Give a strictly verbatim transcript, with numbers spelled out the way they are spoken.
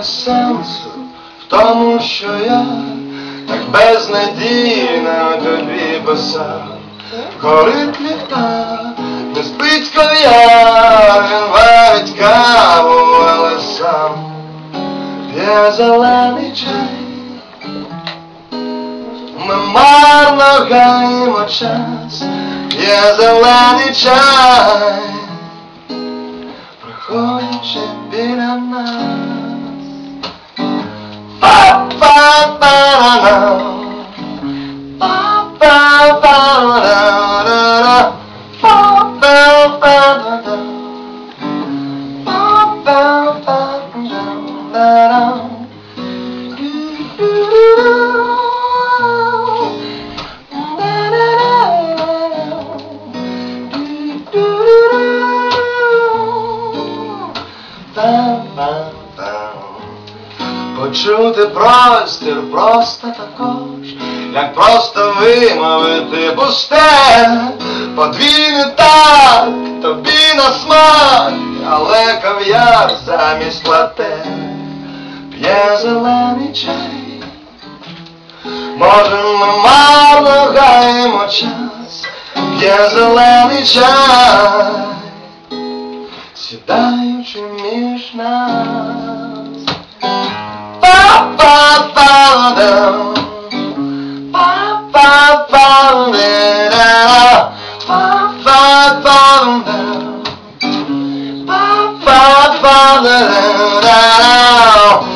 немає сенсу в тому, що я так безнадійно тобі писав. Горить ліхтар, не спить кав'яр, він варить каву, але сам п'є зелений чай. Ми марно гаємо час, п'є зелений чай, проходячи біля нас. Па-па-па-ра-ра, па-па-па-ра-ра-ра, па-па-па-ра-ра, па-па-па-ра-ра. Почути простір просто також, як просто вимовити пусте. Подвійний так, тобі на смак, але кав'яр замість лате. П'є зелений чай, може ми марно гаємо час. П'є зелений чай, сідаючи між нас. Па-па-па-дам, па-па-па-дам, па-па-па-дам, па-па-па-дам.